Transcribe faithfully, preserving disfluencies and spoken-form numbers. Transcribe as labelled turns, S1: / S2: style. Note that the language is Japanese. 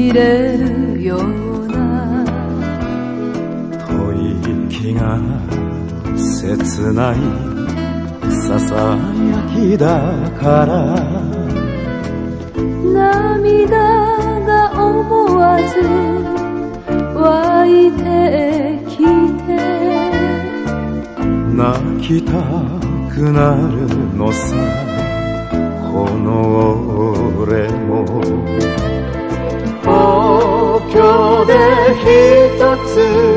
S1: しれるような
S2: 吐息が切ないささやきだから
S1: 涙が思わず湧いてきて
S2: 泣きたくなるのさこの俺も東京で一つ